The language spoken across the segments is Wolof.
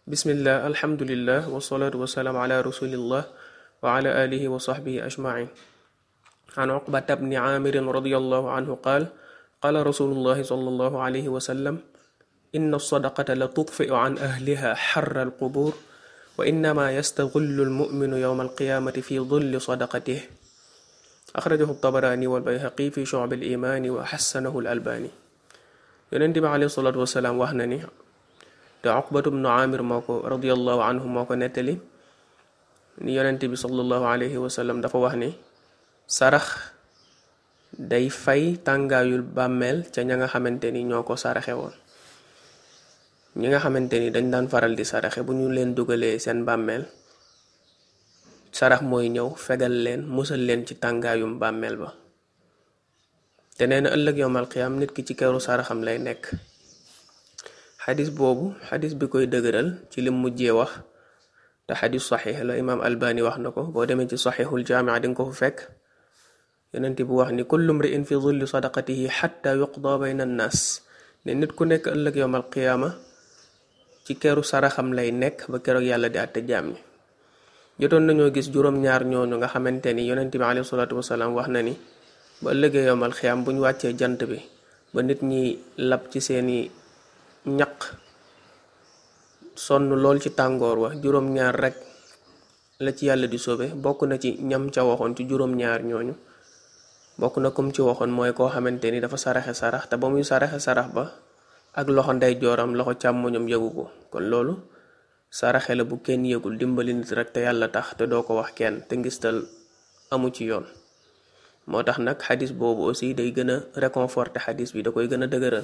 Bismillah, alhamdulillah, wassalatu wassalamu ala rasulillah wa ala alihi wa sahbihi ajma'in. عن عقبة بن عامر رضي الله عنه قال رسول الله صلى الله عليه وسلم إن الصدقة لتطفئ عن أهلها حر القبور وإنما يستغل المؤمن يوم القيامة في ظل صدقته أخرجه الطبراني والبيهقي في شعب الإيمان وحسنه الألباني. يونس عليه الصلاة والسلام وحنني te Uqbatu bnu Amir moo ko radiyallahu anhu moo ko nettali ni yonent bi sallallahu alayhi wa sallam dafa wax ni sarax day fay tàngaayul bàmmeel ca ña nga xamante ni ñoo ko saraxe woon. ñi nga xamante ni dañ daan faral di saraxe bu ñu leen dugalee seen bàmmeel sarax mooy ñëw fegal leen musal leen ci tàngaayum bàmmeel ba te nee na ëllëg yowmal qiyaam nit ki ci keru saraxam lay nekk. xadis boobu xadis bi koy dëgëral ci lim mujjee wax te xadis saxiix la imaam albani wax na ko boo demee ci saxiixul jaamia dinga ko fu fekk yonent bu wax ni kullu mri'in fi zulli sadaqatihi xatta yuqda bayna annaas ne nit ku nekk ëllëg yowmal qiyaama ci keru saraxam lay nekk ba keroog yàlla di àtte jaam ñi. jotoon nañoo gis juróom-ñaar ñooñu nga xamante ni yonent bi alayhi salaatu wasalaam wax na ni ba ëllëgee yowmal qiyaam bu ñu wàccee jant bi ba nit ñi lab ci seeni ñaq sonn lool ci tàngoor wa juróom-ñaar rek la ci yàlla di sobe bokk na ci ñam ca waxoon ci juróom-ñaar ñooñu bokk na comme ci waxoon mooy koo xamante ni dafa saraxe sarax te ba muy saraxe sarax ba ak loxo ndeyjooram loxo càmmoñam yëgu ko kon loolu saraxe la bu kenn yëgul dimbali nit rek te yàlla tax te doo ko wax kenn te ngistal amu ci yoon. moo tax nag xadis boobu aussi day gën a réconforter xadis bi da koy gën a dëgëral.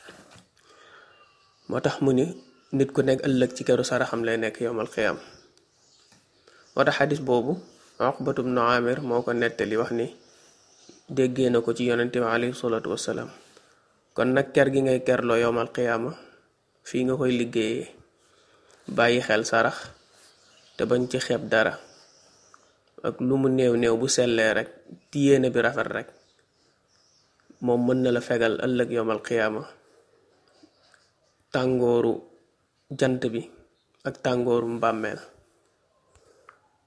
moo tax mu ni nit ku nekk ëllëg ci keru saraxam lay nekk yowmal qiyaam. moo tax xadis boobu Uqbatu bnu Amir moo ko nettali wax ni déggee na ko ci yonente bi alayhi salaatu wassalaam kon nag ker gi ngay kerloo yowmal qiyaama fii nga koy liggéeyee bàyyi xel sarax te bañ ci xeeb dara ak lu mu néew néew bu sellee rek yéene bi rafet rek moom mën na la fegal ëllëg yowmal qiyaama tàngooru jant bi ak tàngooru mbàmmeel.